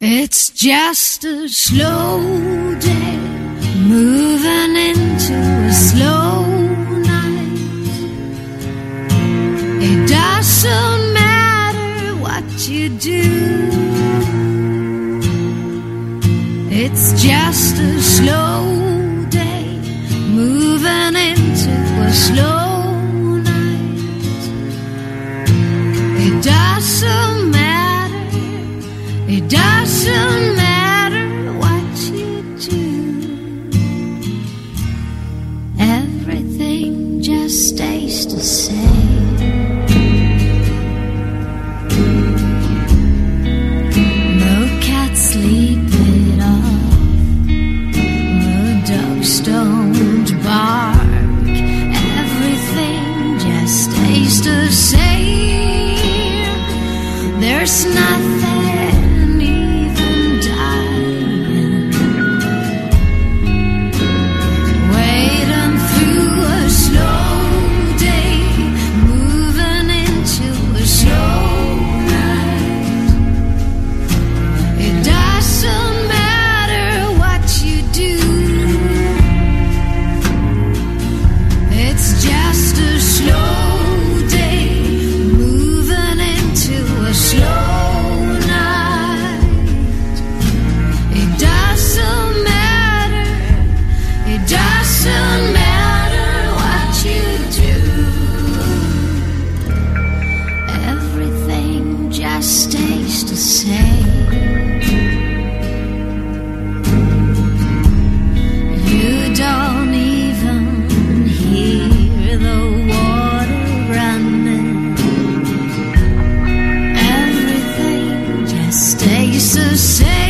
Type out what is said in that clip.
It's just a slow day, moving into a slow night. It doesn't matter what you do. It's just a slow day, moving into a slow night. It doesn't matter, it doesn't matter what you do. Everything just stays the same. No cat sleep it off, no dogs don't bark. Everything just stays the same. There's nothing even dying, waiting through a slow day, moving into a slow night. It doesn't matter what you do. It's just a slow day, moving into a slow night. It doesn't matter, it doesn't matter what you do. Everything just stays the same. You don't even hear the water running. Everything just stays the same.